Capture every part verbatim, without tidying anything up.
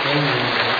所以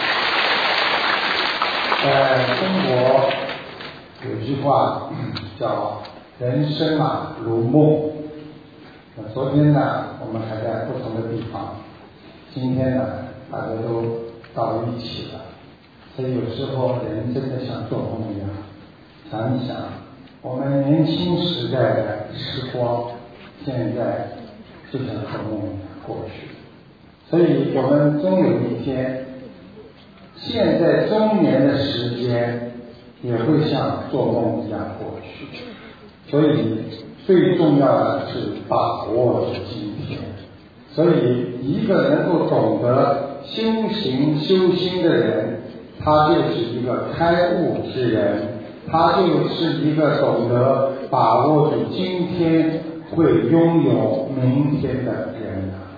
在中国有句话叫人生啊如梦。那昨天呢我们还在不同的地方，今天呢大家都到一起了，所以有时候人真的像做梦一样。想一想我们年轻时代的时光，现在就像做梦一样过去。所以我们终有一天，现在中年的时间也会像做梦一样过去。所以最重要的是把握着今天。所以一个能够懂得修行修心的人，他就是一个开悟之人，他就是一个懂得把握住今天会拥有明天的人啊。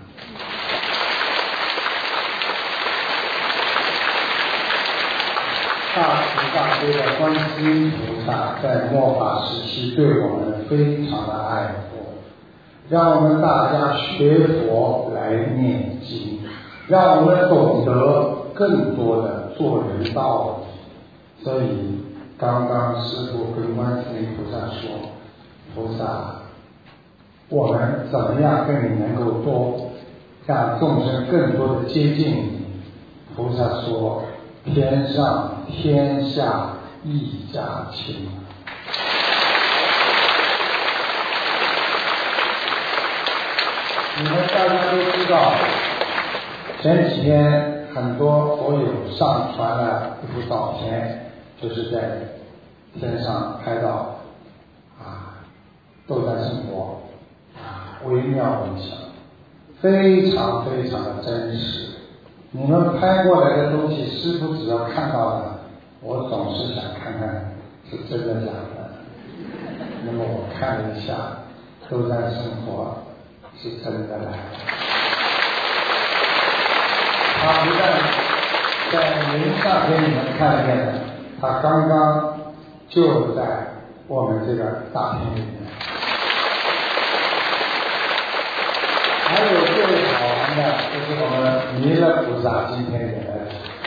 大慈大悲的观世音菩萨在末法时期对我们非常的爱护，让我们大家学佛来念经，让我们懂得更多的做人道理。所以刚刚师父跟观世音菩萨说，菩萨，我们怎么样跟你能够多让众生更多的接近你？菩萨说，天上天下一家亲。你们大家都知道，前几天很多佛友上传了一幅照片，就是在天上拍到啊斗战胜佛啊，微妙微小，非常非常的真实。你们拍过来的东西，师父只要看到了，我总是想看看是真的假的。那么我看了一下，斗战胜佛是真的来的。他不但在云上给你们看见了，他刚刚就在我们这个大厅里面。还有最好玩的就是我们弥勒菩萨今天也来了。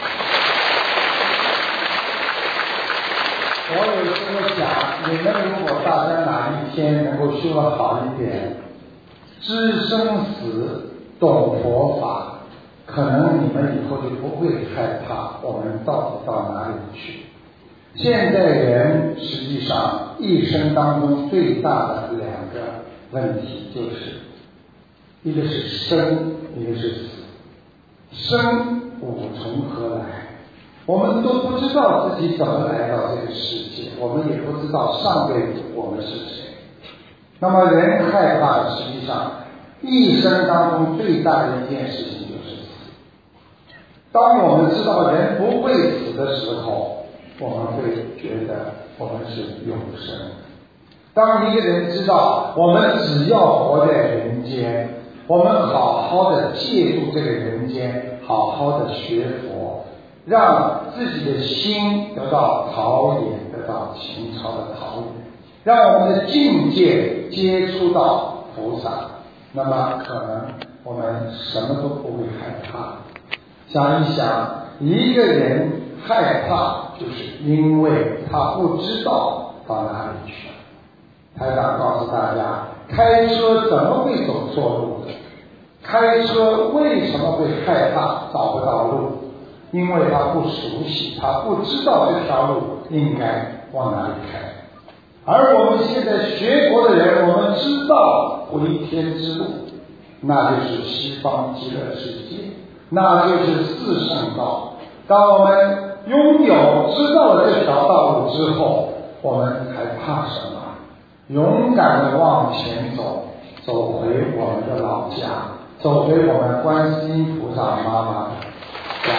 我有时候想，你们如果大家哪一天能够修得好一点，知生死懂佛法，可能你们以后就不会害怕我们到底到哪里去。现在人实际上一生当中最大的两个问题就是，一个是生，一个是死。生无从何来？我们都不知道自己怎么来到这个世界，我们也不知道上辈子我们是谁。那么人害怕的，实际上一生当中最大的一件事情就是死。当我们知道人不会死的时候，我们会觉得我们是永生。当一个人知道我们只要活在人间，我们好好的借助这个人间，好好的学佛，让自己的心得到陶冶，得到情操的陶冶，让我们的境界接触到菩萨，那么可能我们什么都不会害怕。想一想，一个人害怕，就是因为他不知道到哪里去。台长告诉大家，开车怎么会走错路的？开车为什么会害怕找不到路？因为他不熟悉，他不知道这条路应该往哪里开。而我们现在学佛的人，我们知道回天之路，那就是西方极乐世界，那就是四圣道。当我们拥有知道了这条道路之后，我们还怕什么？勇敢地往前走，走回我们的老家，走回我们观世音菩萨妈妈的家。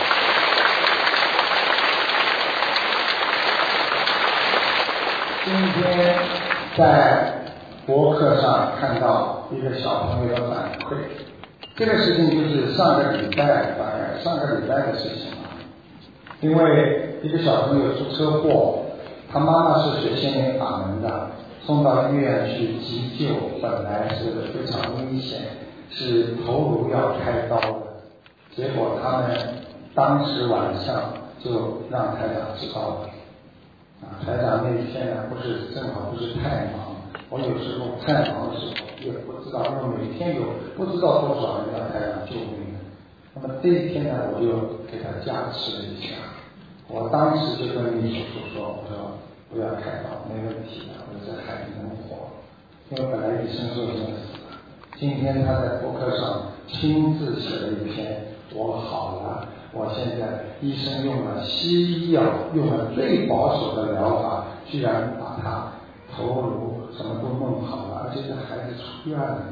今天在博客上看到一个小朋友的反馈，这个事情就是上个礼拜，大概上个礼拜的事情了。因为一个小朋友出车祸，他妈妈是学心灵法门的，送到医院去急救，本来是非常危险，是头颅要开刀的，结果他们当时晚上就让台长知道了。啊，台长那一天呢，不是正好不是太忙，我有时候太忙的时候也不知道，因为每天有不知道多少人让台长救命的。那么这一天呢，我就给他加持了一下。我当时就跟秘书说，我说不要开刀，没问题的，我说这孩子能活，因为本来医生说已经死了。今天他在博客上亲自写了一篇，我好了。我现在医生用了西医药，用了最保守的疗法，居然把他头颅什么都弄好了，而且这孩子出院了。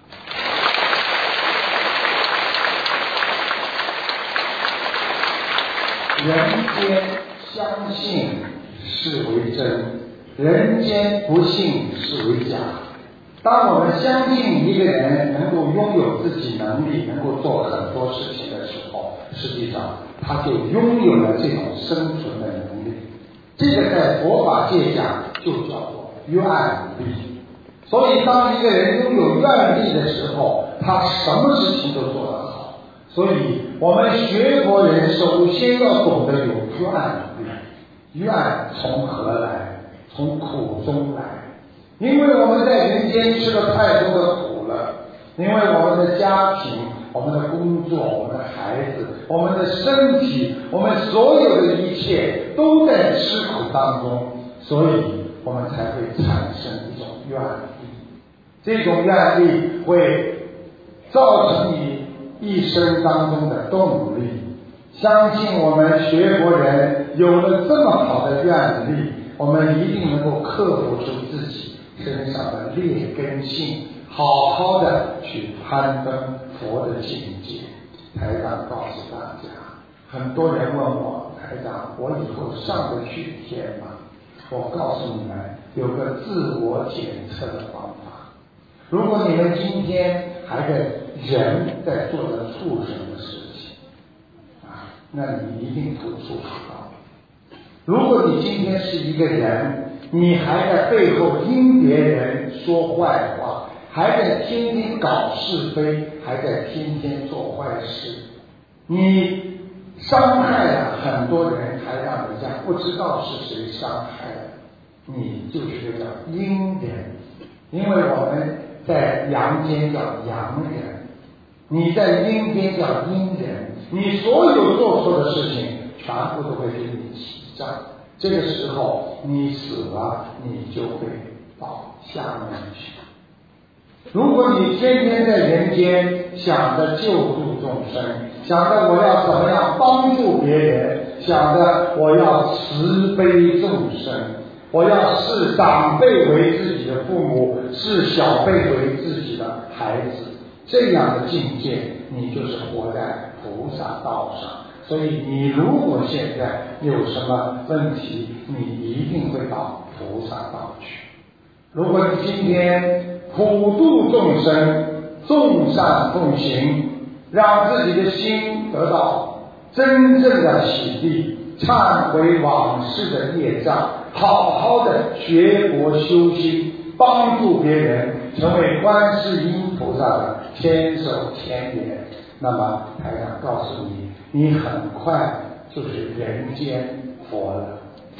人间相信是为真，人间不信是为假。当我们相信一个人能够拥有自己能力，能够做很多事情的时候，实际上他就拥有了这种生存的能力。这个在佛法界讲就叫做愿力。所以当一个人拥有愿力的时候，他什么事情都做得好。所以我们学佛人首先要懂得有愿力。愿从何来？从苦中来。因为我们在人间吃了太多的苦了，因为我们的家庭、我们的工作、我们的孩子、我们的身体，我们所有的一切都在吃苦当中，所以我们才会产生一种愿力。这种愿力会造成你一生当中的动力。相信我们学佛人有了这么好的愿力，我们一定能够克服出自己身上的劣根性，好好的去攀登佛的境界。台长告诉大家，很多人问我，台长，我以后上得去天吗？我告诉你们，有个自我检测的方法。如果你们今天还在人在做着畜生的事情啊，那你一定不触不到。如果你今天是一个人，你还在背后因别人说坏话，还在天天搞是非，还在天天做坏事，你伤害了很多人，还让人家不知道是谁伤害了你，就是叫阴人。因为我们在阳间叫阳人，你在阴间叫阴人，你所有做错的事情全部都会给你记账。这个时候你死了，你就会到下面去。如果你天天在人间想着救度众生，想着我要怎么样帮助别人，想着我要慈悲众生，我要视长辈为自己的父母，视小辈为自己的孩子，这样的境界你就是活在菩萨道上。所以你如果现在有什么问题，你一定会到菩萨道去。如果你今天普度众生，众善奉行，让自己的心得到真正的洗涤，忏悔往事的业障，好好的学佛修心，帮助别人，成为观世音菩萨的千手千眼，那么台长告诉你，你很快就是人间佛了。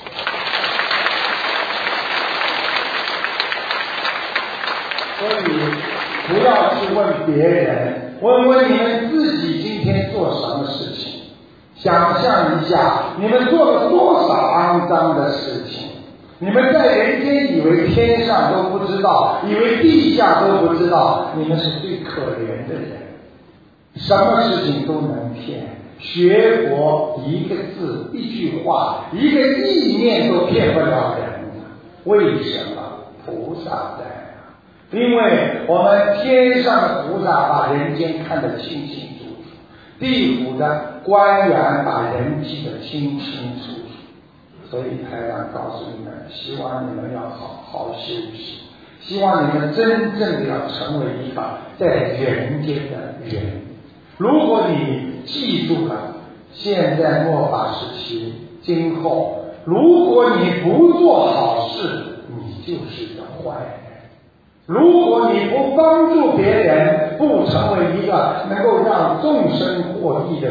所以不要去问别人，问问你们自己今天做什么事情。想象一下，你们做了多少肮脏的事情。你们在人间以为天上都不知道，以为地下都不知道，你们是最可怜的人，什么事情都能骗。学佛一个字一句话一个意念都骗不了人，为什么？菩萨在啊！因为我们天上的菩萨把人间看得清清楚楚，地府的官员把人记得清清楚楚。所以台长告诉你们，希望你们要好好休息，希望你们真正的要成为一个在人间的人。如果你记住了现在末法时期，今后如果你不做好事，你就是一个坏人。如果你不帮助别人，不成为一个能够让众生获益的人，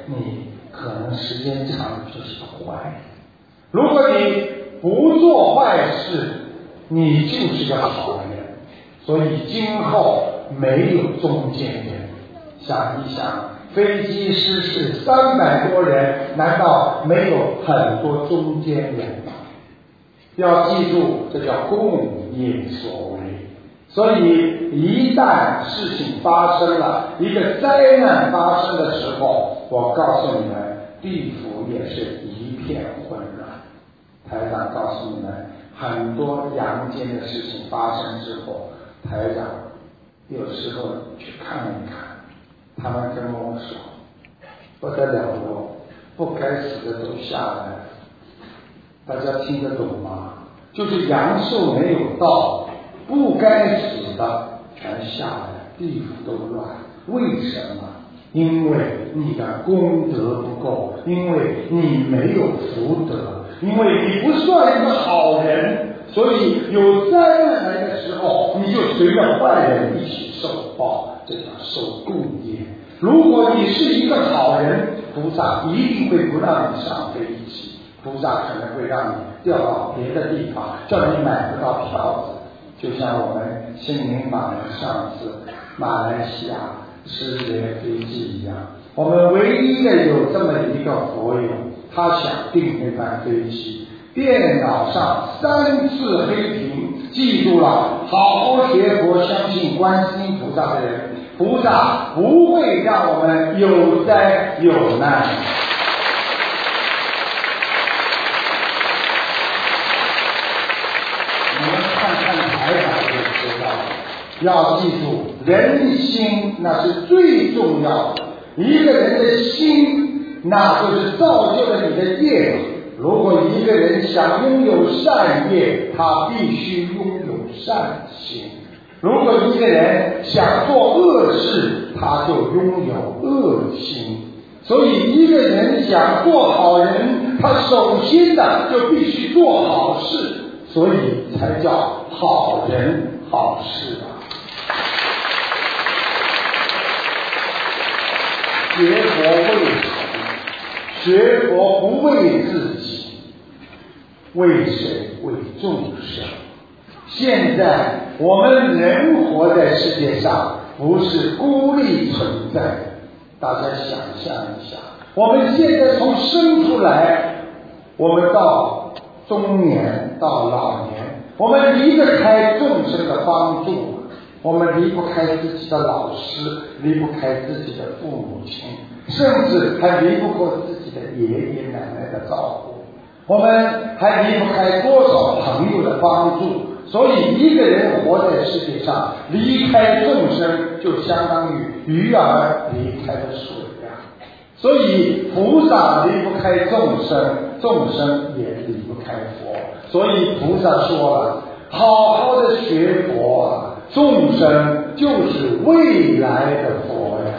你可能时间长了就是个坏人。如果你不做坏事，你就是个好人。所以今后没有中间人。想一想，飞机失事三百多人，难道没有很多中间人吗？要记住，这叫共业所为。所以一旦事情发生了，一个灾难发生的时候，我告诉你们，地府也是一片混乱。台长告诉你们，很多阳间的事情发生之后，台长有时候去看一看，他们跟我说不得了了，不该死的都下来了。大家听得懂吗？就是阳寿没有到，不该死的全下来，地府都乱。为什么？因为你的功德不够，因为你没有福德，因为你不算一个好人，所以有灾难来的时候，你就随着坏人一起受报，这叫受共业。如果你是一个好人，菩萨一定会不让你上飞机，菩萨可能会让你调到别的地方，叫你买不到票子。就像我们心灵法门上次马来西亚失联飞机一样，我们唯一的有这么一个佛友，他想订那班飞机，电脑上三次黑屏，记住了，好好学佛，相信观世音菩萨的人，菩萨不会让我们有灾有难。你们看看台长就知道了。要记住，人心那是最重要的。一个人的心，那就是造就了你的业。如果一个人想拥有善业，他必须拥有善心。如果一个人想做恶事，他就拥有恶心。所以一个人想做好人，他首先的就必须做好事，所以才叫好人好事啊。学佛为什么？学佛不为自己，为谁？为众生。现在我们人活在世界上，不是孤立存在的。大家想象一下，我们现在从生出来，我们到中年，到老年，我们离得开众生的帮助，我们离不开自己的老师，离不开自己的父母亲，甚至还离不过自己的爷爷奶奶的照顾，我们还离不开多少朋友的帮助。所以一个人活在世界上，离开众生就相当于鱼儿离开了水啊。所以菩萨离不开众生，众生也离不开佛。所以菩萨说了，好好的学佛啊，众生就是未来的佛呀。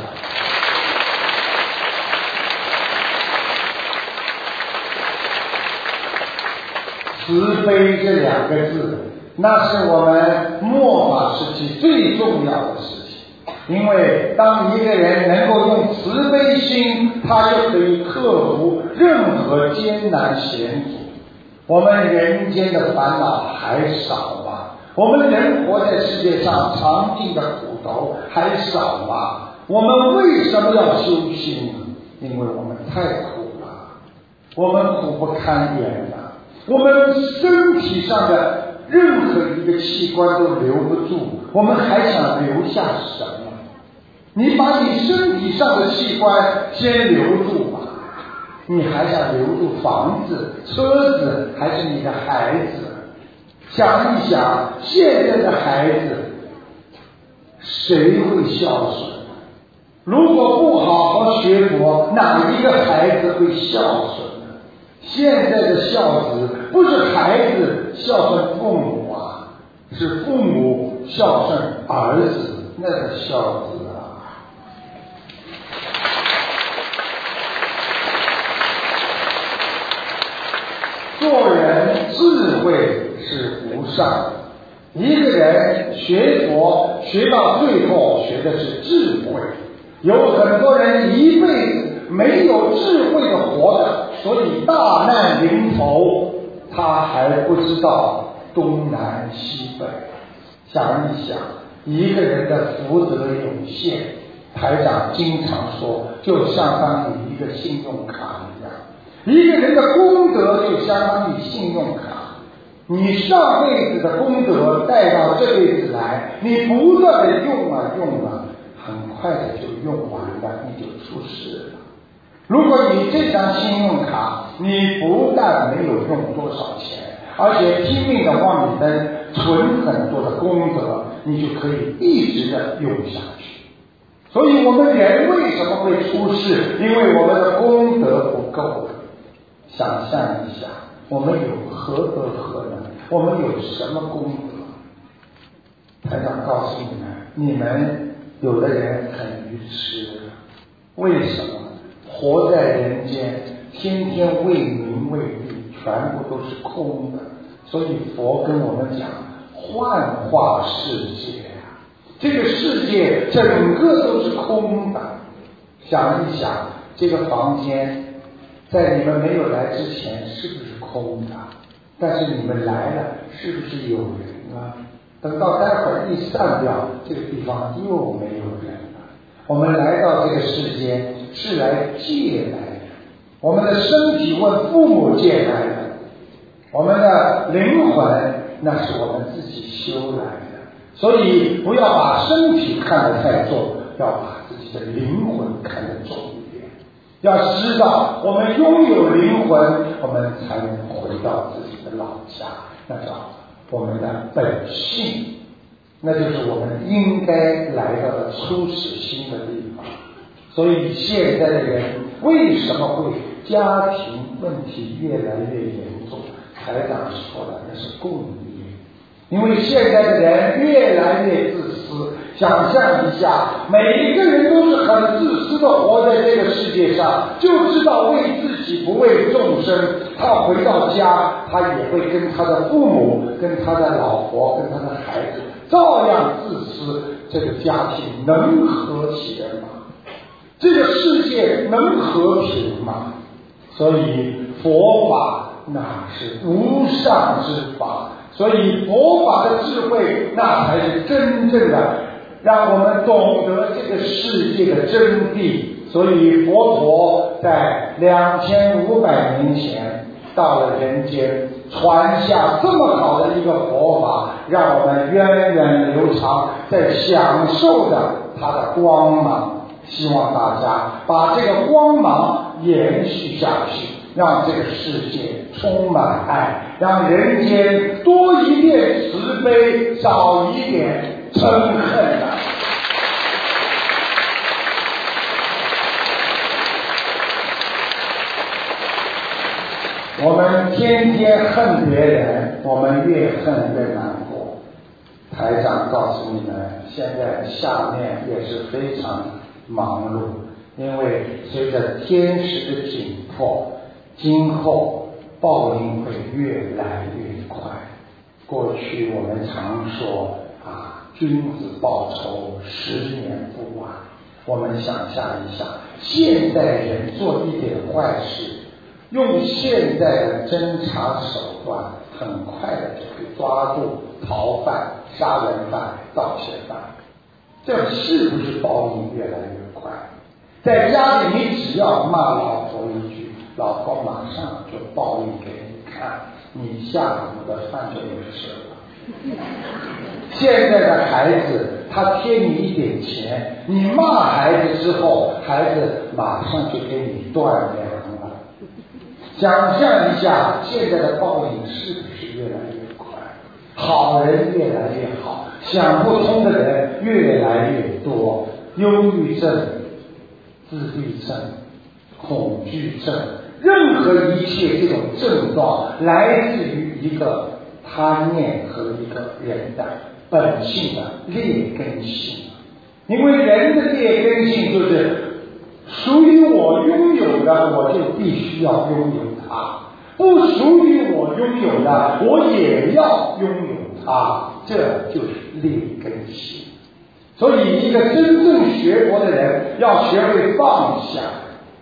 慈悲这两个字，那是我们末法时期最重要的事情。因为当一个人能够用慈悲心，他就可以克服任何艰难险阻。我们人间的烦恼还少吗？我们人活在世界上，尝尽的苦头还少吗？我们为什么要修心？因为我们太苦了，我们苦不堪言了，我们身体上的任何一个器官都留不住，我们还想留下什么？你把你身体上的器官先留住吧，你还想留住房子、车子，还是你的孩子？想一想，现在的孩子谁会孝顺？如果不好好学佛，哪一个孩子会孝顺呢？现在的孝子不是孩子孝顺父母啊，是父母孝顺儿子，那个孝子啊。做人智慧是无上，一个人学佛学到最后学的是智慧。有很多人一辈子没有智慧的活着，所以大难临头他还不知道东南西北。想一想，一个人的福德有限，台长经常说，就相当于一个信用卡一样，一个人的功德就相当于信用卡，你上辈子的功德带到这辈子来，你不断的用啊用啊，很快的就用完了，你就出事了。如果你这张信用卡你不但没有用多少钱，而且拼命的往里边存很多的功德，你就可以一直的用下去。所以我们人为什么会出事？因为我们的功德不够了。想象一下，我们有何德何能？我们有什么功德？台长告诉你们，你们有的人很愚痴，为什么？活在人间，天天为名为利，全部都是空的。所以佛跟我们讲幻化世界啊，这个世界整个都是空的。想一想，这个房间在你们没有来之前是不是空的？但是你们来了，是不是有人啊？等到待会儿一散掉，这个地方又没有人了。我们来到这个世间是来借来的，我们的身体问父母借来的，我们的灵魂那是我们自己修来的。所以不要把身体看得太重，要把自己的灵魂看得重一点。要知道我们拥有灵魂，我们才能回到自己的老家，那叫我们的本性，那就是我们应该来到的初始心的地方。所以现在的人为什么会家庭问题越来越严重？台长说的那是共业，因为现在的人越来越自私。想象一下，每一个人都是很自私的活在这个世界上，就知道为自己不为众生。他回到家，他也会跟他的父母、跟他的老婆、跟他的孩子照样自私。这个家庭能和谐吗？这个世界能和平吗？所以佛法那是无上之法，所以佛法的智慧那才是真正的让我们懂得这个世界的真谛。所以佛陀在两千五百年前到了人间，传下这么好的一个佛法，让我们源远流长，在享受着它的光芒。希望大家把这个光芒延续下去，让这个世界充满爱，让人间多一点慈悲，少一点嗔恨啊！我们天天恨别人，我们越恨越难过。台长告诉你们，现在下面也是非常忙碌，因为随着天时的紧迫，今后报应会越来越快。过去我们常说啊，君子报仇，十年不晚。我们想象一下，现代人做一点坏事，用现在的侦查手段，很快的就可以抓住逃犯、杀人犯、盗窃犯。这是不是报应越来越快？在家里你只要骂老婆一句，老婆马上就报应给你看，你下午的饭就没吃了。现在的孩子他贴你一点钱，你骂孩子之后，孩子马上就给你断粮了。想象一下，现在的报应是不是越来越快？好人越来越好，想不通的人越来越多，忧郁症、自闭症、恐惧症，任何一切这种症状来自于一个贪念和一个人的本性的劣根性。因为人的劣根性就是属于我拥有的，我就必须要拥有它；不属于我拥有的，我也要拥有它。这就是劣根性。所以一个真正学佛的人要学会放下，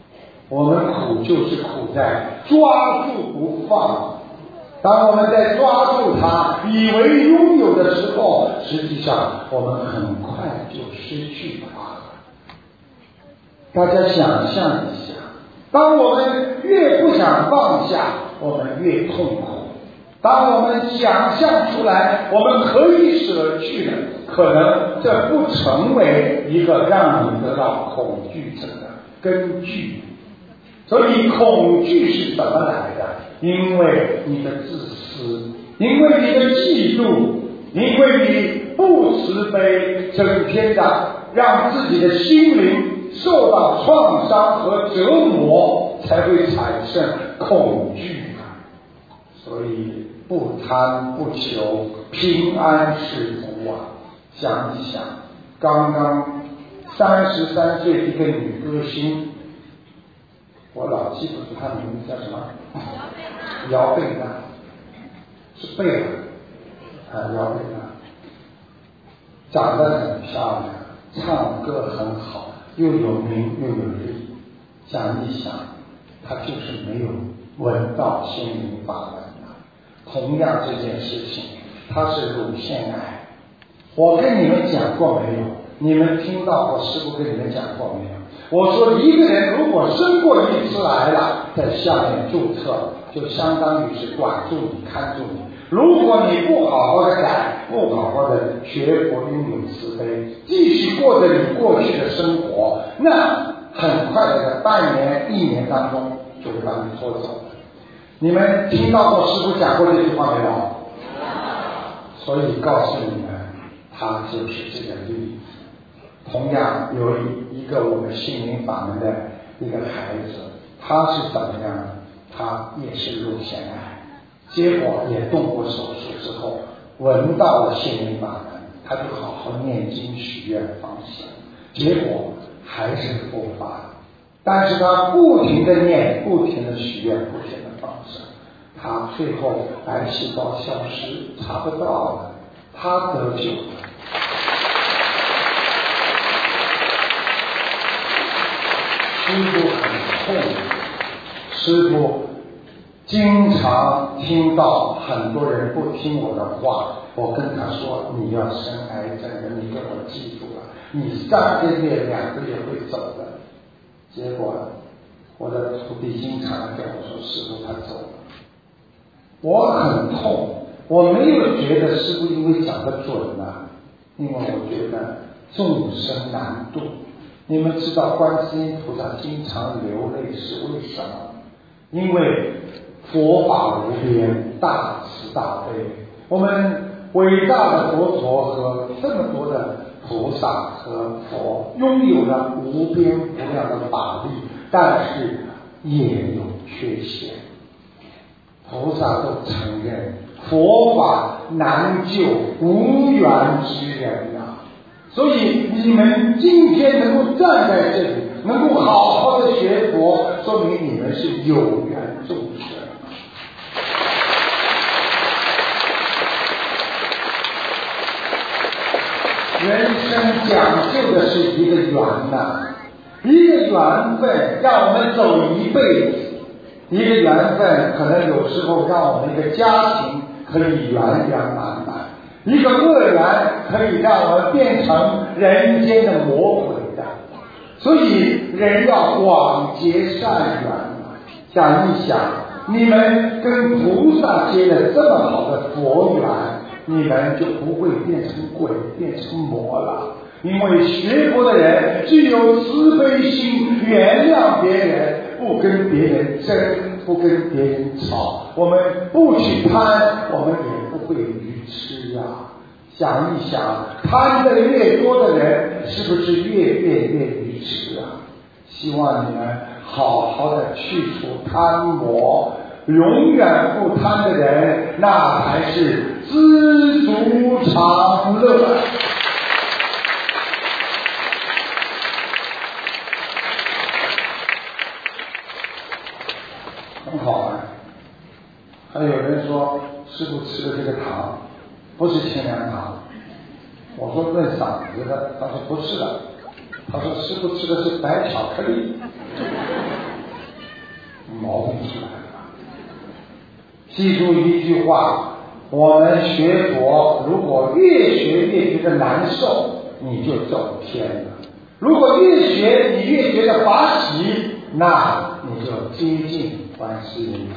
我们苦就是苦在抓住不放。当我们在抓住它，以为拥有的时候，实际上我们很快就失去它了。大家想象一下，当我们越不想放下，我们越痛苦。当我们想象出来我们可以舍去的，可能这不成为一个让你得到恐惧症的根据。所以恐惧是怎么来的？因为你的自私，因为你的嫉妒，因为你不慈悲，整天的让自己的心灵受到创伤和折磨，才会产生恐惧。所以不贪不求，平安是福啊！想一想，刚刚三十三岁的一个女歌星，我老记不住她的名字叫什么？姚贝娜，是贝尔啊，姚贝娜，长得很漂亮，唱歌很好，又有名又有力。想一想，她就是没有闻到心灵法门。同样这件事情，它是乳腺癌。我跟你们讲过没有？你们听到过师父跟你们讲过没有？我说一个人如果生过一次癌了，在下面注册，就相当于是管住你、看住你。如果你不好好的改，不好好的学佛，拥有慈悲，继续过着你过去的生活，那很快的半年、一年当中就会把你拖走。你们听到过师父讲过这句话没有？所以告诉你们，他就是这个例子。同样有一个我们心灵法门的一个孩子，他是怎么样？他也是乳腺癌，结果也动过手术之后，闻到了心灵法门，他就好好念经许愿放生，结果还是复发。但是他不停的念，不停的许愿，不停的放生，他最后癌细胞消失，查不到了，他得救了。师父很痛，师父经常听到很多人不听我的话，我跟他说你要生癌症的，你给我记住了，你三个月两个月会走的。结果我的徒弟经常跟我说师父他走了，我很痛，我没有觉得师父因为讲得准啊，因为我觉得众生难度。你们知道观世音菩萨经常流泪是为什么？因为佛法无边，大慈大悲，我们伟大的佛陀和这么多的菩萨和佛拥有了无边无量的法力，但是也有缺陷。菩萨都承认佛法难救无缘之人啊，所以你们今天能够站在这里，能够好好的学佛，说明你们是有缘众生。人生讲究的是一个缘呐、啊，一个缘分让我们走一辈子，一个缘分可能有时候让我们一个家庭可以圆圆满满，一个恶缘可以让我们变成人间的魔鬼的。所以人要广结善缘。想一想，你们跟菩萨结了这么好的佛缘，你们就不会变成鬼变成魔了。因为学佛的人具有慈悲心，原谅别人，不跟别人争，不跟别人吵，我们不去贪，我们也不会愚痴啊。想一想，贪的越多的人，是不是越变越愚痴啊？希望你们好好的去除贪魔，永远不贪的人，那才是知足常乐。很好玩。还有人说师父吃的这个糖不是清凉糖，我说润嗓子的，他说不是的，他说师父吃的是白巧克力。 毛病出来了。记住一句话，我们学佛如果越学越觉得难受，你就走偏了；如果越学你越觉得法喜，那你就接近观世音。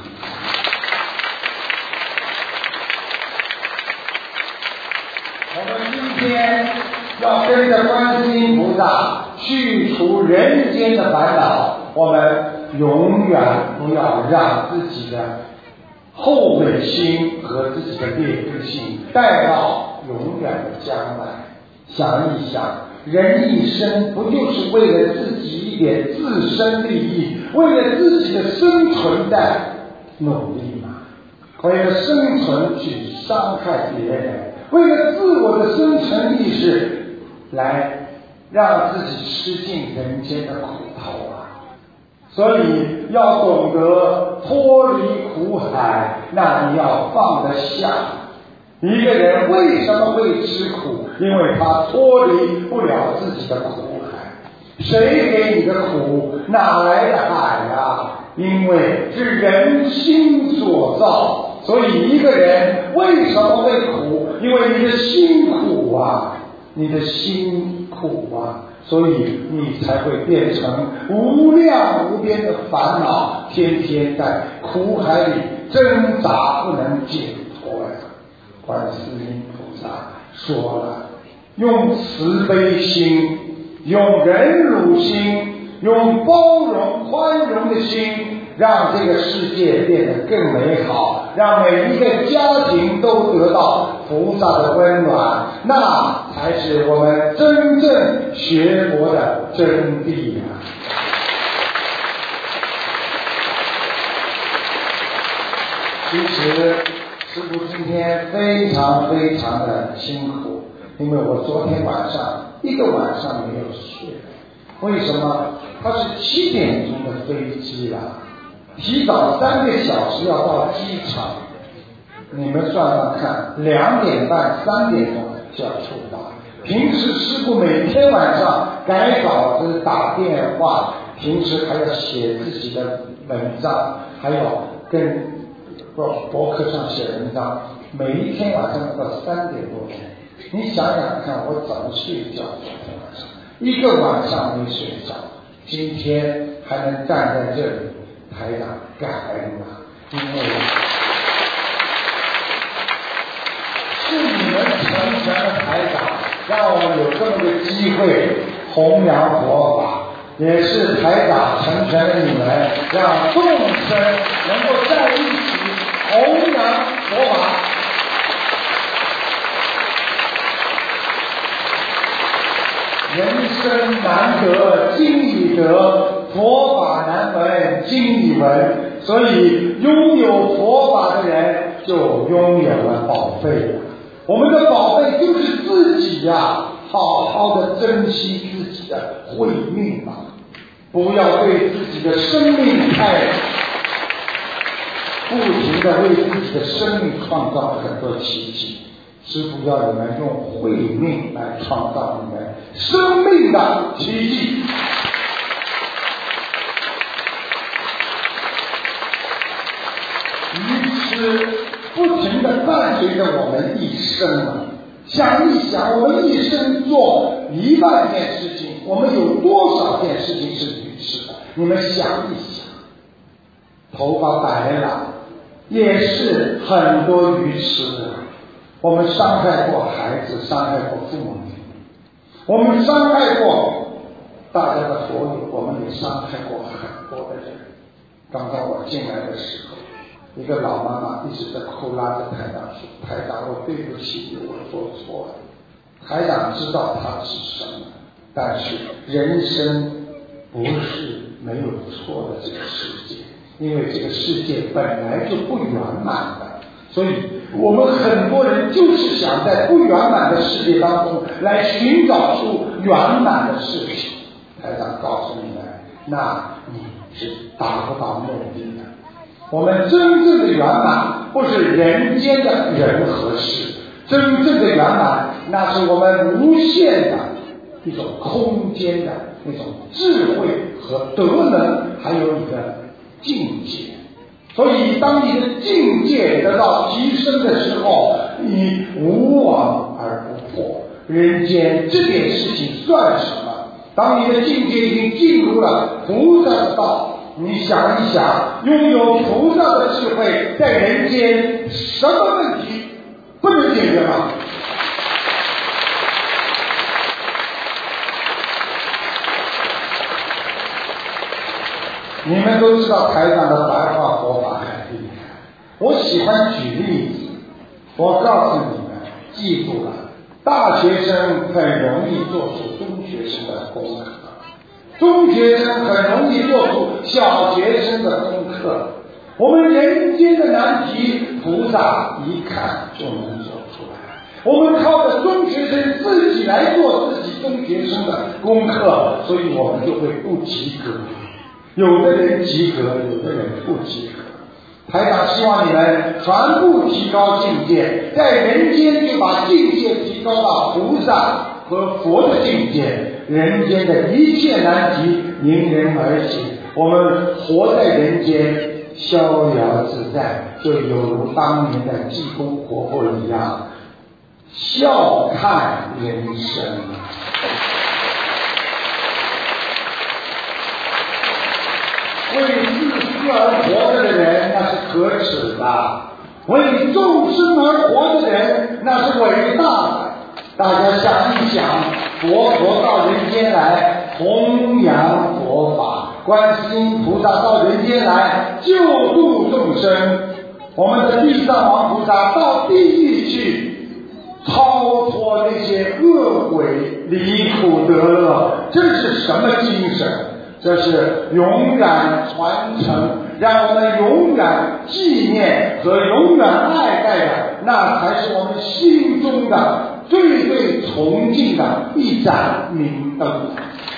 我们今天要跟着观世音菩萨去除人间的烦恼，我们永远不要让自己的后悔心和自己的劣根性带到永远的将来。想一想，人一生不就是为了自己一点自身利益，为了自己的生存在努力吗？为了生存去伤害别人，为了自我的生存意识来让自己吃尽人间的苦头啊！所以要懂得脱离苦海，那你要放得下。一个人为什么会吃苦？因为他脱离不了自己的苦海。谁给你的苦？哪来的海啊？因为是人心所造。所以一个人为什么会苦？因为你的心苦啊，你的心苦啊，所以你才会变成无量无边的烦恼，天天在苦海里挣扎，不能解脱呀。观世音菩萨说了，用慈悲心，用忍辱心，用包容宽容的心，让这个世界变得更美好，让每一个家庭都得到菩萨的温暖，那才是我们真正学佛的真谛啊！其实师父今天非常非常的辛苦，因为我昨天晚上一个晚上没有睡。为什么？他是七点钟的飞机啊，提早三个小时要到机场，你们算算看，两点半三点钟就要出发。平时师父每天晚上改稿子打电话，平时还要写自己的文章，还要跟博客上写文章，每一天晚上到三点多钟。你想想看，我怎么睡觉？昨天晚上一个晚上没睡觉，今天还能站在这里，台长感恩啊！因为是你们成全了台长，让我们有这么个机会弘扬佛法，也是台长成全了你们，让众生能够在一起弘扬佛法。人生难得经已得，佛法难闻经已闻，所以拥有佛法的人就拥有了宝贝了。我们的宝贝就是自己呀、啊，好好的珍惜自己的慧命吧，不要对自己的生命太不停的为自己的生命创造很多奇迹。师父要你们用慧命来创造你们生命的奇迹。愚痴不停地伴随着我们一生啊！想一想，我们一生做一万件事情，我们有多少件事情是愚痴的？你们想一想，头发白了，也是很多愚痴的。我们伤害过孩子，伤害过父母，我们伤害过大家的佛友，我们也伤害过很多的人。刚刚我进来的时候，一个老妈妈一直在哭，拉着台长说：“台长，我对不起你，我做错了。”台长知道他是什么，但是人生不是没有错的这个世界，因为这个世界本来就不圆满的。所以我们很多人就是想在不圆满的世界当中来寻找出圆满的事情。台长告诉你们，那你是达不到目的的。我们真正的圆满不是人间的人和事，真正的圆满那是我们无限的一种空间的那种智慧和德能，还有你的境界。所以当你的境界得到提升的时候，你无往而不破。人间这点事情算什么？当你的境界已经进入了菩萨的道，你想一想，拥有菩萨的智慧，在人间什么问题不能解决吗？你们都知道台长的白话佛法很厉害，我喜欢举例子。我告诉你们，记住了，大学生很容易做出中学生的功课，中学生很容易做出小学生的功课。我们人间的难题，菩萨一看就能做出来。我们靠着中学生自己来做自己中学生的功课，所以我们就会不及格。有的人及格，有的人不及格。台长希望你们全部提高境界，在人间就把境界提高到菩萨和佛的境界，人间的一切难题迎刃而解。我们活在人间逍遥自在，就有如当年的济公活佛一样，笑看人生。为自私而活着的人，那是可耻的；为众生而活着的人，那是伟大的。大家想一想，佛陀到人间来弘扬佛法，观世音菩萨到人间来救度众生，我们的地藏王菩萨到地狱去超脱那些恶鬼，离苦得乐，这是什么精神？这是永远传承，让我们永远纪念和永远爱戴的，那才是我们心中的最最崇敬的一盏明灯。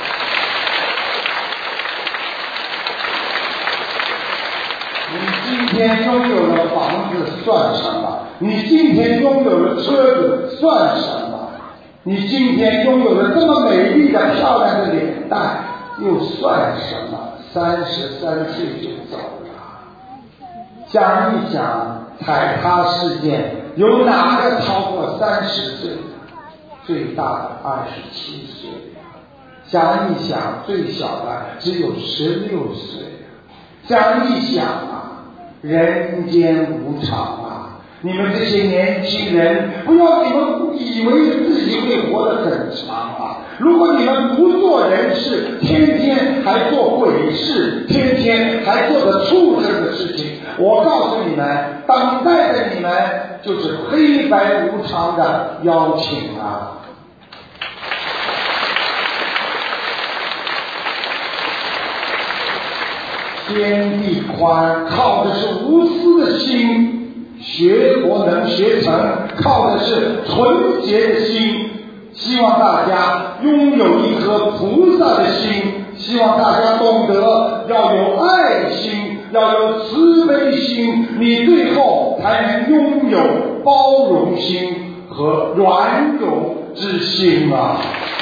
你今天拥有了房子算什么？你今天拥有了车子算什么？你今天拥有了这么美丽的漂亮的脸蛋又算什么？三十三岁就走了。想一想，踩踏事件有哪个超过三十岁？最大的二十七岁。想一想，最小的只有十六岁。想一想啊，人间无常啊！你们这些年轻人，不要你们以为自己会活得很长啊！如果你们不做人事，天天还做鬼事，天天还做着畜生的事情，我告诉你们，等待着你们就是黑白无常的邀请啊！天地宽，靠的是无私的心。学佛能学成，靠的是纯洁的心。希望大家拥有一颗菩萨的心，希望大家懂得要有爱心，要有慈悲心，你最后才能拥有包容心和软柔之心啊！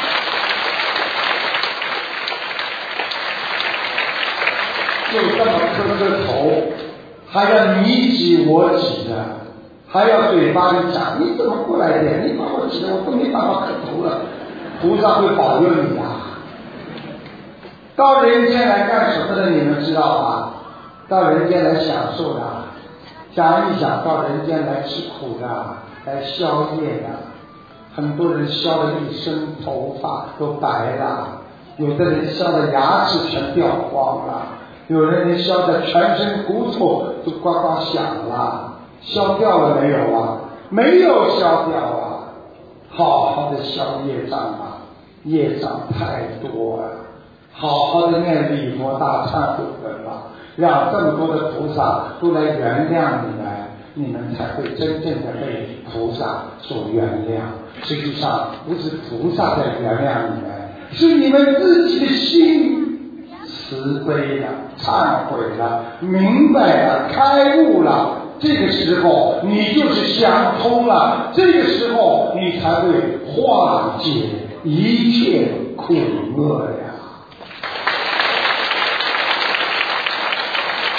就这么磕磕头，还要你挤我挤的，还要嘴巴里讲，你怎么过来的？你把我挤的我都没办法磕头了。菩萨会保佑你啊！到人间来干什么的？你们知道吗？到人间来享受的，想一想，到人间来吃苦的，来消业的。很多人消了一身头发都白了，有的人消的牙齿全掉光了。有人消的全身骨头都呱呱响了，消掉了没有啊？没有消掉啊！好好的消业障啊，业障太多了，好好的念礼佛大忏悔文吧，让这么多的菩萨都来原谅你们，你们才会真正的被菩萨所原谅。实际上不是菩萨在原谅你们，是你们自己的心慈悲了，忏悔了，明白了，开悟了，这个时候你就是想通了，这个时候你才会化解一切苦厄呀。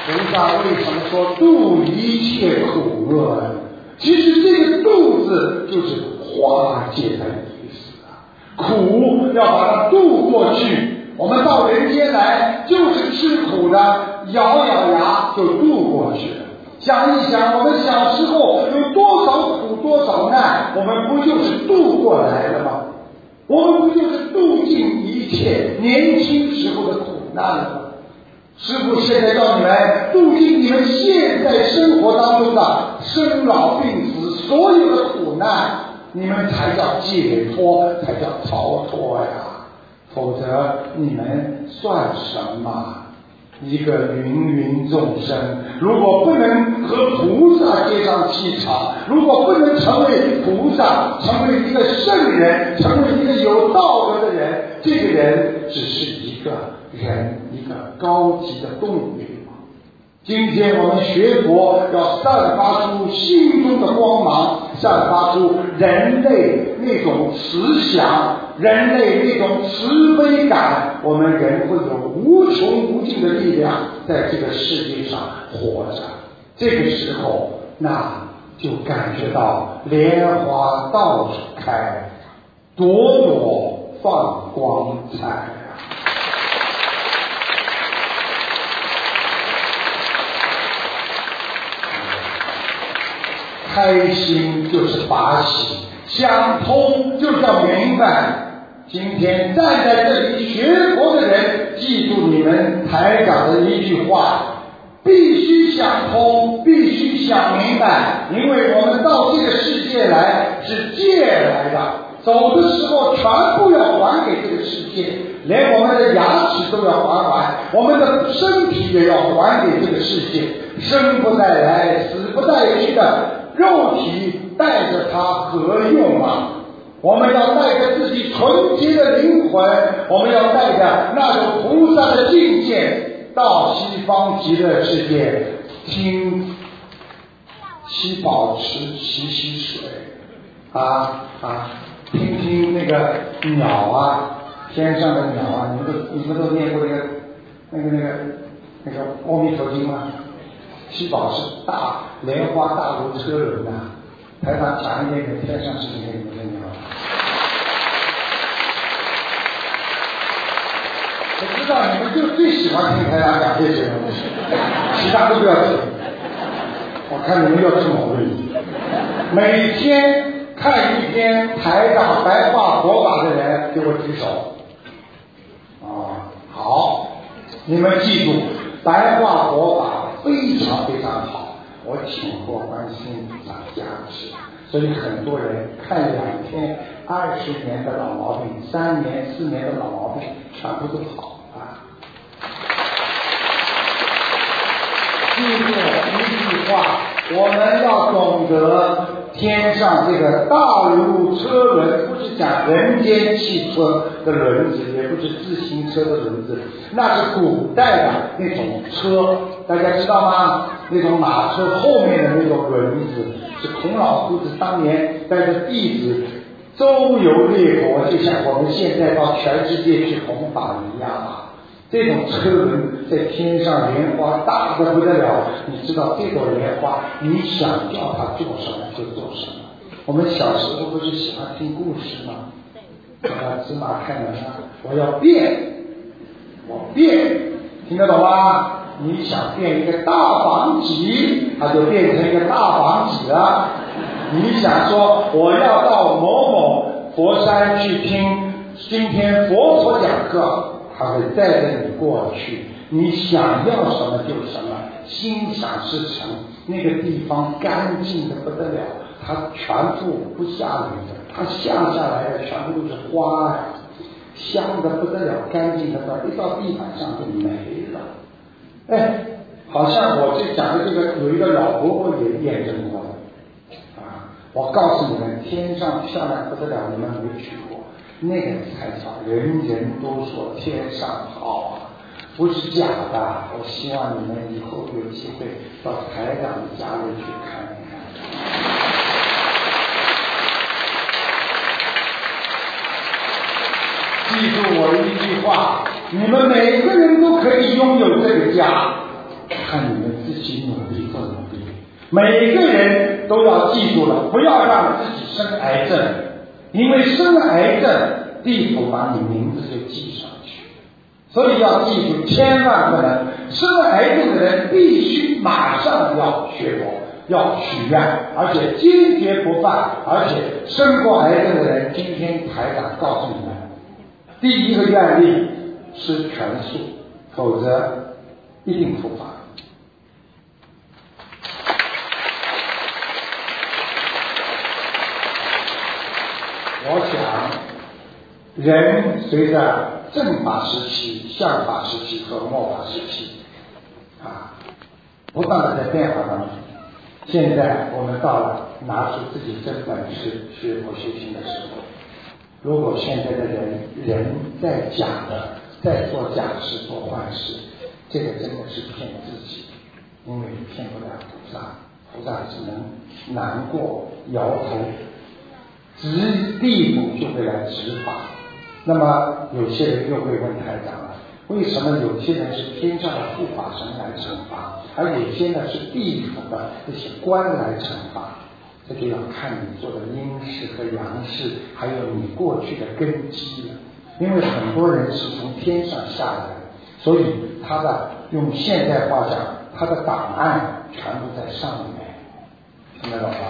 菩萨为什么说度一切苦厄呢？其实这个度字就是化解的意思啊，苦要把它渡过去。我们到人间来就是吃苦的，咬咬牙就渡过去了。想一想，我们小时候有多少苦多少难，我们不就是渡过来了吗？我们不就是渡尽一切年轻时候的苦难了吗？师父现在叫你们渡尽你们现在生活当中的生老病死所有的苦难，你们才叫解脱，才叫逃脱呀！否则你们算什么？一个芸芸众生，如果不能和菩萨接上气场，如果不能成为菩萨，成为一个圣人，成为一个有道德的人，这个人只是一个人，一个高级的动物。今天我们学佛要散发出心中的光芒，散发出人类那种慈祥，人类那种慈悲感，我们人会有无穷无尽的力量在这个世界上活着。这个时候那就感觉到莲花到处开，朵朵放光彩。开心就是法喜，想通就叫明白。今天站在这里学佛的人，记住你们台长的一句话，必须想通，必须想明白，因为我们到这个世界来是借来的，走的时候全部要还给这个世界，连我们的牙齿都要还完，我们的身体也要还给这个世界。生不带来死不带去的肉体带着它何用啊？我们要带着自己纯洁的灵魂，我们要带着那种菩萨的境界到西方极乐世界听吸宝池洗洗水啊啊，听听那个鸟啊，天上的鸟啊，你们都你们都念过那个那个那个那个阿弥陀经吗？七宝是大莲花大如车轮呐、啊，台长讲一点点天上事情给你们听好。我知道你们就最喜欢听台长讲这些东西，其他都不要听。我看你们要吃毛病。每天看一篇台长白话佛法的人，给我举手。啊，好，你们记住，白话佛法非常非常好，我请过观世音菩萨加持，所以很多人看两天二十年的老毛病，三年四年的老毛病全部都好了。记住一句话，我们要懂得天上这个大如车轮，不是讲人间汽车的轮子，也不是自行车的轮子，那是古代的那种车，大家知道吗？那种马车后面的那种轮子，是孔老夫子当年带着弟子周游列国，就像我们现在到全世界去弘法一样啊。这种车轮在天上，莲花大得不得了，你知道这朵莲花你想叫它做什么就做什么。我们小时候不是喜欢听故事吗？我要芝麻开门啊，我要变，我变，听得懂吗？你想变一个大房脊，它就变成一个大房脊了。你想说我要到某某佛山去听今天佛陀讲课，他会带着你过去，你想要什么就什么，心想事成。那个地方干净的不得了，它全部不下雨的，它下下来的全部都是花呀，香的不得了，干净的到一到地板上就没了。哎，好像我这讲的这个有一个老婆婆也验证过的啊！我告诉你们，天上漂亮不得了，你们没去过。那个才叫人人都说天上好啊，不是假的。我希望你们以后有机会到台长的家里去看一看。记住我一句话，你们每个人都可以拥有这个家，看你们己努力不努力。每个人都要记住了，不要让自己生癌症，因为生癌症地府把你名字就记上去，所以要记住，千万不能生癌症的人必须马上要学佛，要许愿，而且坚决不犯。而且生过癌症的人，今天台长告诉你们，第一个愿力吃全素，否则一定复发。我想人随着正法时期、相法时期和末法时期啊，不断的在变化当中。现在我们到了拿出自己真本事学佛修行的时候，如果现在的人人在假的，在做假事做坏事，这个真的是骗自己，因为骗不了菩萨，菩萨只能难过摇头，执地府就会来执法。那么有些人又会问台长了，为什么有些人是天上的护法神来惩罚，而有些呢是地府的这些官来惩罚？这就要看你做的阴事和阳事，还有你过去的根基了。因为很多人是从天上下来的，所以他的用现代话讲，他的档案全部在上面，听得懂吗？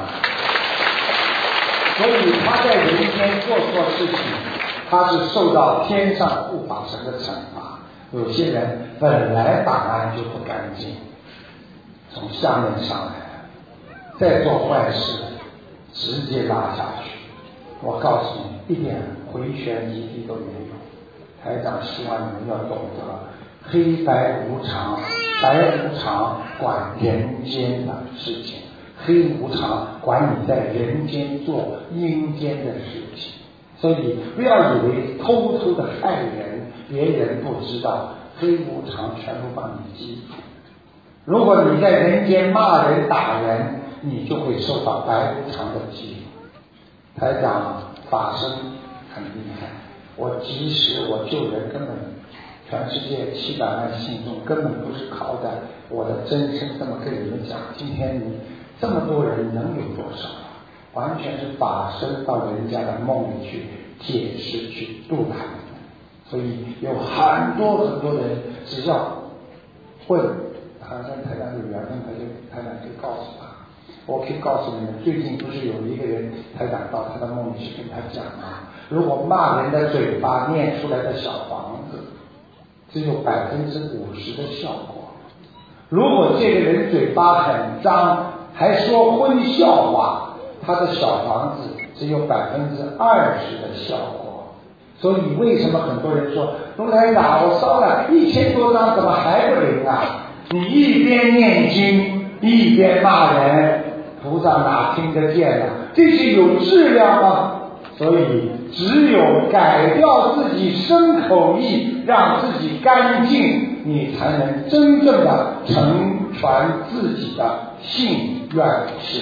所以他在人间做错事情，他是受到天上护法神的惩罚。有些人本来档案就不干净，从下面上来了，再做坏事直接拉下去。我告诉你，一点回旋余地都没有。台长希望你们要懂得黑白无常，白无常管人间的事情，黑无常管你在人间做阴间的事情。所以不要以为偷偷的害人，别人不知道，黑无常全部帮你记住。如果你在人间骂人打人，你就会受到白无常的记录。台长法身很厉害，我即使我救人，根本全世界七百万信众根本不是靠的我的真身这么跟你们讲，今天你这么多人能有多少？完全是法身到人家的梦里去解释去度他们。所以有很多很多人只要问，好像台长有缘分，他就台长就告诉他。我可以告诉你们，最近不是有一个人台长到他的梦里去跟他讲啊，如果骂人的嘴巴念出来的小房子只有百分之五十的效果，如果这个人嘴巴很脏，还说荤笑话，他的小房子只有百分之二十的效果。所以为什么很多人说龙台长，我烧了一千多张怎么还不灵啊？你一边念经一边骂人，菩萨哪听得见啊？这些有质量吗？所以只有改掉自己身口意，让自己干净，你才能真正的成全自己的信愿事。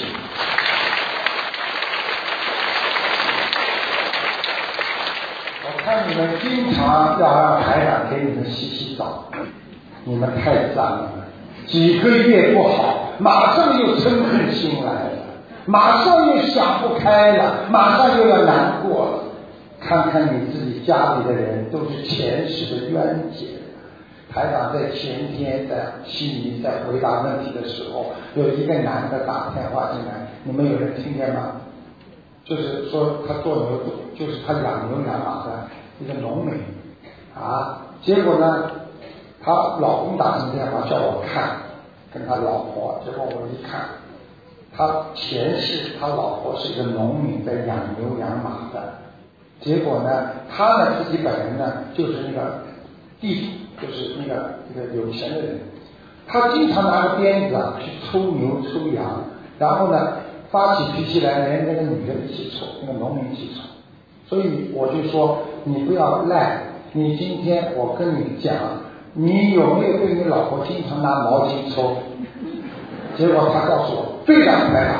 我看你们经常要让台长给你们洗洗澡，你们太脏了，几个月不好，马上又嗔恨心来了，马上又想不开了，马上又要难过了。看看你自己家里的人，都是前世的冤结。台长在前天在悉尼在回答问题的时候，有一个男的打电话进来，你们有人听见吗？就是说他做牛，就是他养牛养马的一个农民啊，结果呢，他老公打进电话叫我看，跟他老婆，结果我一看，他前世他老婆是一个农民，在养牛养马的，结果呢，他呢自己本人呢就是那个地主，就是那个那个有钱的人，他经常拿着鞭子啊去抽牛抽羊，然后呢发起脾气来，连那个女的一起抽，那个农民一起抽。所以我就说，你不要赖，你今天我跟你讲，你有没有对你老婆经常拿毛巾抽？结果他告诉我，非常台长。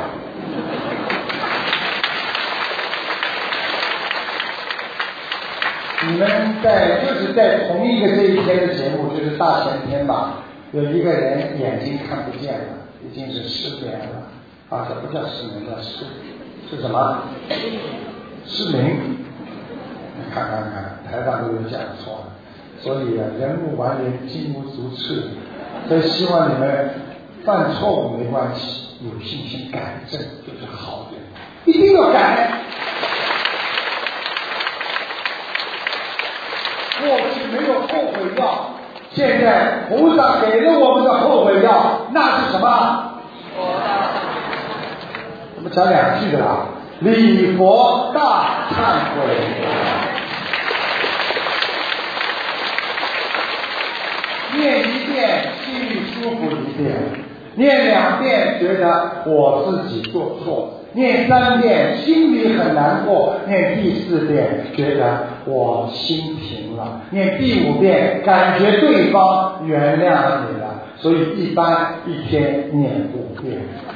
你们在就是在同一个这一天的节目，就是大前天吧， 有一个人眼睛看不见了，已经是失眠了啊，这不叫失眠，叫失是什么？失明。看看看，台上都有讲错了，所以人无完颜，金无足赤。所以希望你们犯错误没关系，有信心改正就是好的，一定要改。过去没有后悔药，现在菩萨给了我们的后悔药，那是什么？我们讲两句的啦，礼佛大忏悔。念一遍心里舒服一遍，念两遍觉得我自己做错，念三遍心里很难过，念第四遍觉得我心平了，念第五遍感觉对方原谅你了，所以一般一天念五遍。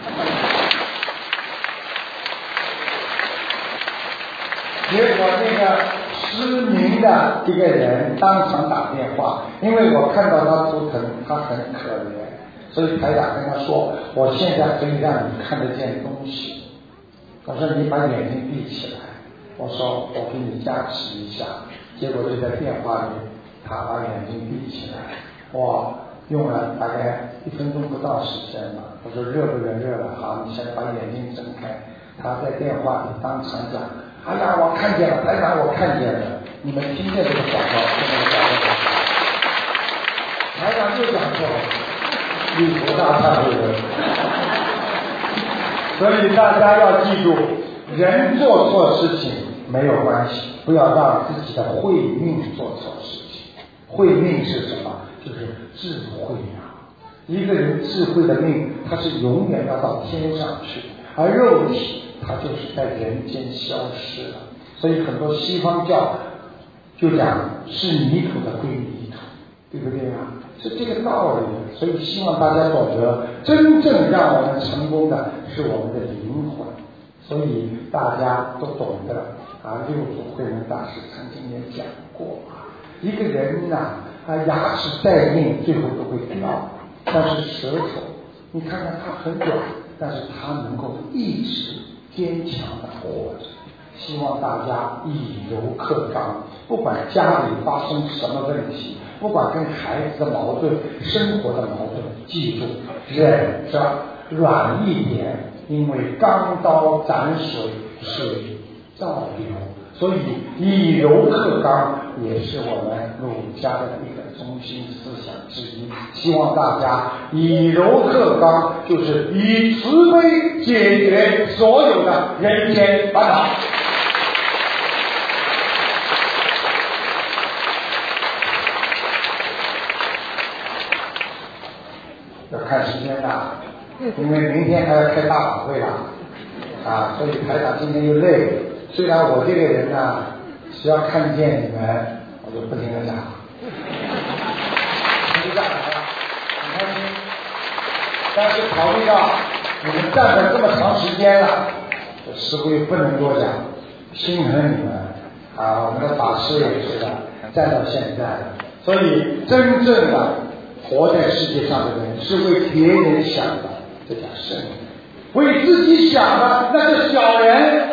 结果那个失明的一个人当场打电话，因为我看到他图腾，他很可怜，所以台长跟他说，我现在可以让你看得见东西。我说你把眼睛闭起来，我说我给你加持一下。结果就在电话里，他把眼睛闭起来，我用了大概一分钟不到时间吧。我说热不热？热了，好，你现在把眼睛睁开。他在电话里当场讲，哎呀，我看见了，台长，我看见了。你们听见这个广告，听见这个广告，台长又讲错了，礼佛大忏悔文。所以大家要记住，人做错事情没有关系，不要让自己的慧命做错事情。慧命是什么？就是智慧啊！一个人智慧的命，他是永远要到天上去，而肉体它就是在人间消失了。所以很多西方教就讲是泥土的归泥土，对不对啊？是这个道理。所以希望大家懂得，真正让我们成功的是我们的灵魂。所以大家都懂得啊，六祖慧能大师曾经也讲过啊，一个人呐、啊，啊牙齿再硬，最后都会掉，但是舌头，你看看它很短，但是它能够一直坚强的活着。希望大家以柔克刚，不管家里发生什么问题，不管跟孩子的矛盾、生活的矛盾，记住忍着，软一点，因为钢刀斩水，水照流。所以以柔克刚也是我们儒家的一个中心思想之一。希望大家以柔克刚，就是以慈悲解决所有的人间烦恼。要看时间的，因为明天还要开大法会了啊，所以台长今天又累。虽然我这个人呢，只要看见你们，我就不停的讲，就这样来了，很开心。但是考虑到你们站了这么长时间了，师父也不能多讲，心疼你们啊，我们的法师也是的，站到现在了。所以真正的活在世界上的人是为别人想的，这叫圣人；为自己想的那是小人。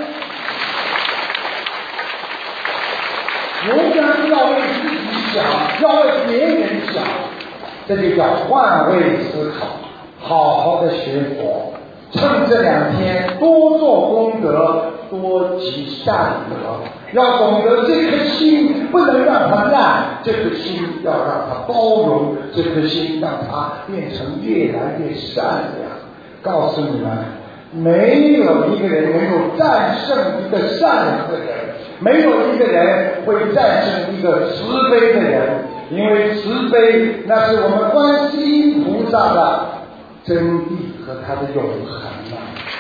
永远不要为自己想，要为别人想，这就叫换位思考。好好的学佛，趁这两天多做功德，多积善德。要懂得这颗心不能让它烂，这颗心要让它包容，这颗心让它变成越来越善良。告诉你们，没有一个人能够战胜一个善良的人，没有一个人会战胜一个慈悲的人，因为慈悲那是我们观世音菩萨的真谛和它的永恒啊！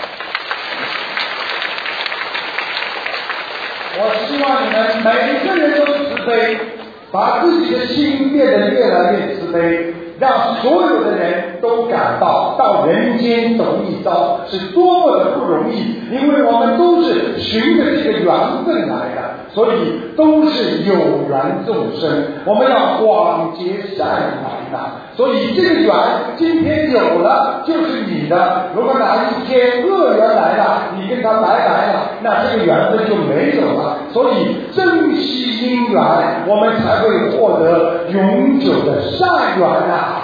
我希望你们每个人都慈悲，把自己的心变得越来越慈悲， 让所有的人都感到到人间走一遭是多么的不容易，因为我们都是循着这个缘分来的，所以都是有缘众生，我们要广结善缘呐。所以这个缘今天有了就是你的，如果哪一天恶缘来了，你跟他拜拜了，那这个缘分就没有了。所以珍惜因缘，我们才会获得永久的善缘啊。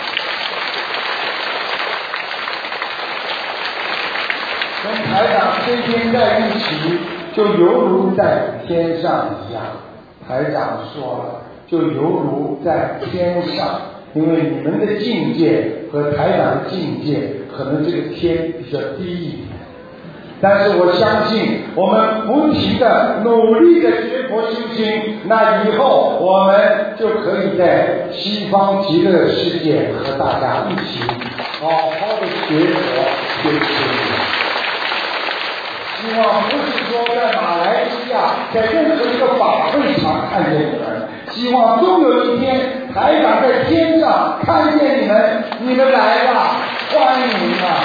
跟台长天天在一起，就犹如在天上一样。台长说了，就犹如在天上，因为你们的境界和台长的境界，可能这个天比较低一点。但是我相信，我们不停的努力的学佛修心，那以后我们就可以在西方极乐世界和大家一起好好的学佛修心。希望不是说在马来西亚在任何一个法会场看见你们，希望终有一天台长在天上看见你们，你们来了，欢迎啊！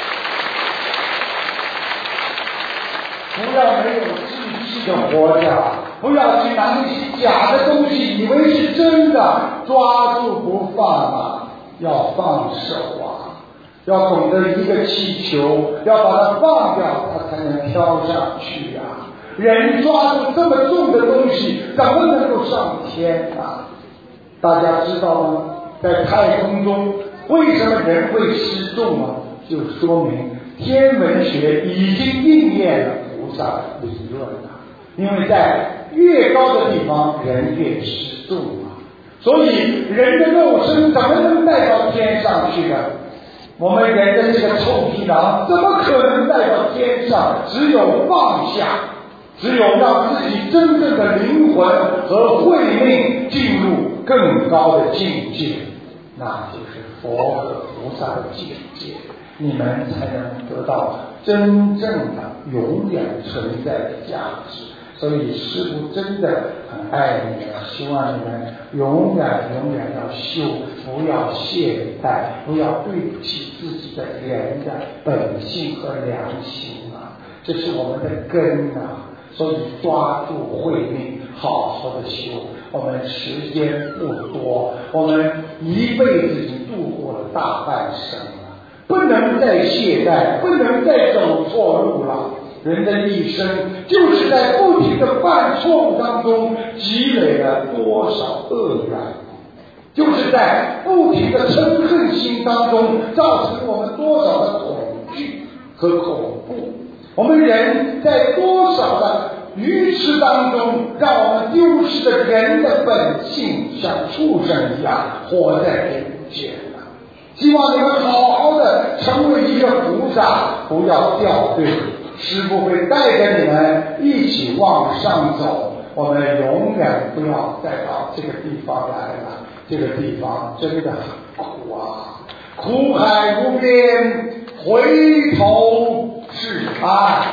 不要没有志气的活着，不要去拿那些假的东西以为是真的，抓住不放啊，要放手啊，要懂得一个气球要把它放掉，它才能飘上去啊。人抓住这么重的东西怎么能够上天啊？大家知道吗？在太空中为什么人会失重啊？就说明天文学已经应验了菩萨的理论了，因为在越高的地方人越失重啊，所以人的肉身怎么能带到天上去呢？我们人的这个臭皮囊怎么可能带到天上？只有放下，只有让自己真正的灵魂和慧命进入更高的境界，那就是佛和菩萨的境界，你们才能得到真正的永远存在的价值。所以师父真的很爱你们，希望你们永远永远要修，不要懈怠，不要对不起自己的人的本性和良心啊，这是我们的根啊。所以抓住慧命，好好的修。我们时间不多，我们一辈子已经度过了大半生了，不能再懈怠，不能再走错路了。人的一生就是在不停的犯错误当中积累了多少恶缘，就是在不停的嗔恨心当中造成我们多少的恐惧和恐怖。我们人在多少的愚痴当中，让我们丢失了人的本性，像畜生一样活在人间了。希望你们好好的成为一个菩萨，不要掉队。师父会带着你们一起往上走，我们永远不要再到这个地方来了。这个地方真的很苦啊，苦海无边，回头是岸。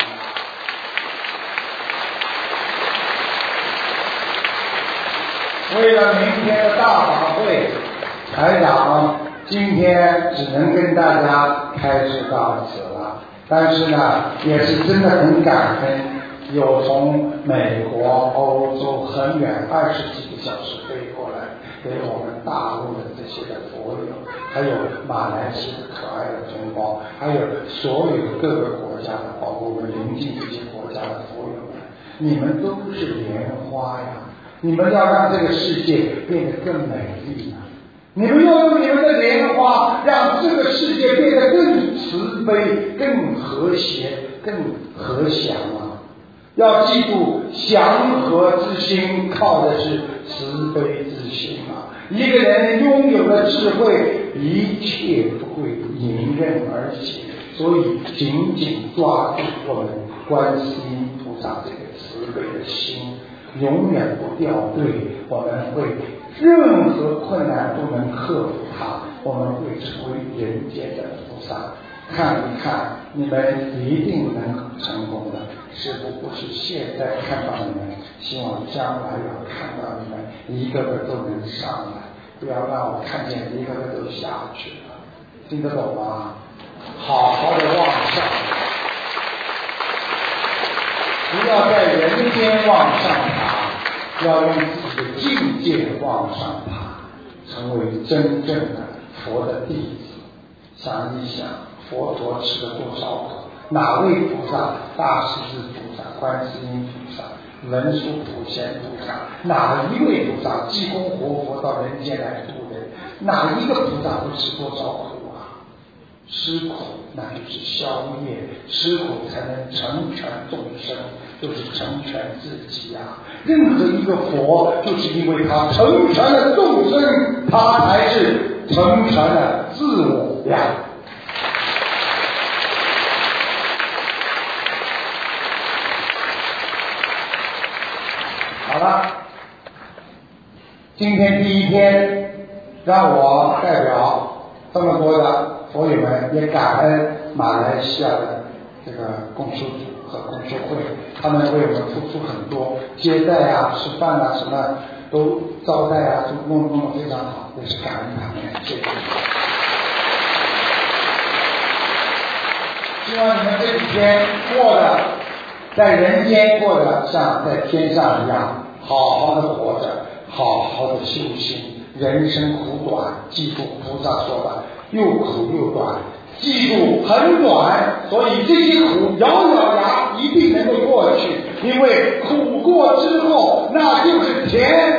为了明天的大法会，台长今天只能跟大家开示到此了。但是呢，也是真的很感恩，有从美国、欧洲很远二十几个小时飞过来，给我们大陆的这些的佛友，还有马来西亚可爱的同胞，还有所有各个国家的，包括我们邻近这些国家的佛友们，你们都是莲花呀！你们要让这个世界变得更美丽啊！你们要用你们的莲花让这个世界变得更慈悲、更和谐、更和祥啊！要记住，祥和之心靠的是慈悲之心啊！一个人拥有了智慧，一切都会迎刃而解。所以紧紧抓住我们观世音菩萨这个慈悲的心，永远不掉队，我们会任何困难都能克服它，我们会成为人间的菩萨。看一看，你们一定能成功的。师父不是现在看到你们，希望将来要看到你们一个个都能上来。 不要让我看见一个个都下去了，听得懂吗？好好的往上，不要在人间往上爬，要用自己的境界往上爬，成为真正的佛的弟子。想一想，佛陀吃了多少苦？哪位菩萨？大势至菩萨、观世音菩萨、文殊普贤菩萨，哪一位菩萨济公活佛到人间来度人？哪一个菩萨不吃多少苦啊？吃苦那就是消业，吃苦才能成全众生，就是成全自己啊！任何一个佛，就是因为他成全了众生，他才是成全了自我呀。好了，今天第一天，让我代表这么多的佛友们，也感恩马来西亚的这个共修组和共修会，他们为我们付出很多，接待啊、吃饭啊，什么都招待啊，都弄弄得非常好，也是感恩他们，谢谢。希望你们这几天过的，在人间过的像在天上一样，好好的活着，好好的修行。人生苦短，记住菩萨说的，又苦又短，记住很短，所以这些苦咬咬牙一定能够过去，因为苦过之后那就是甜。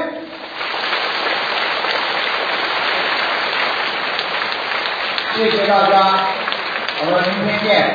谢谢大家，我们明天见。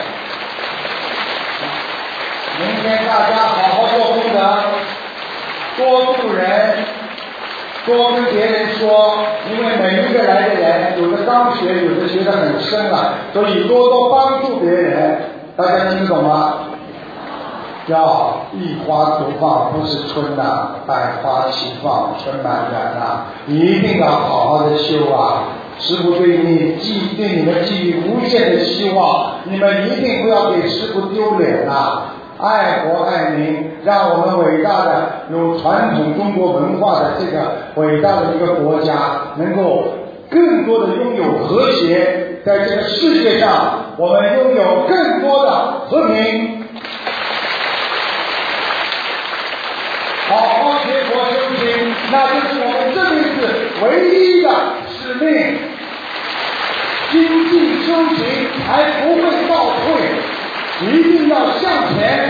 明天大家好好做功德，多度人，多跟别人说，因为每一个来的人，有的刚学，有的学得很深了，所以多多帮助别人。大家听得懂吗？要一花独放不是春呐、百花齐放春满园呐、一定要好好的修啊！师父对你寄对你们寄予无限的希望，你们一定不要给师父丢脸呐！爱国爱民，让我们伟大的有传统中国文化的这个伟大的一个国家，能够更多的拥有和谐，在这个世界上，我们拥有更多的和平。好好学佛修行，那就是我们这辈子唯一的使命。精进修行才不会倒退，一定要向前。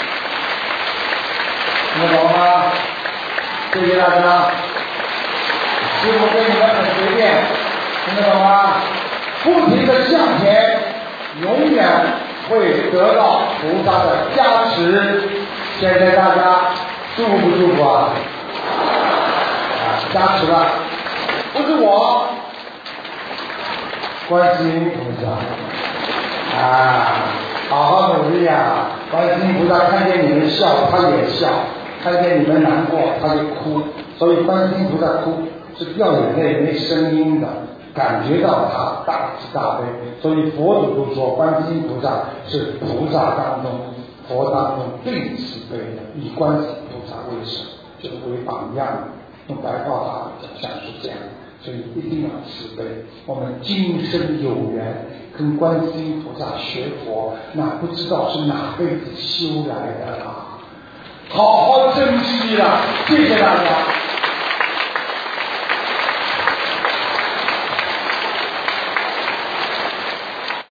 听得懂吗？谢谢大家。师父对你们很随便，听得懂吗？不停的向前，永远会得到菩萨的加持。现在大家祝福不祝福啊？啊，加持了，不是我，观世音菩萨啊，好好努力啊！观世音菩萨看见你们笑，他也笑；看见你们难过，他就哭。所以观世音菩萨哭是掉眼泪没声音的，感觉到他大慈大悲。所以佛祖都说，观世音菩萨是菩萨当中、佛当中最慈悲的，以观世音菩萨为首，就是为榜样。用白话法讲像是这样。所以一定要慈悲，我们今生有缘跟观世音菩萨学佛，那不知道是哪辈子修来的啊，好好珍惜了，谢谢大家。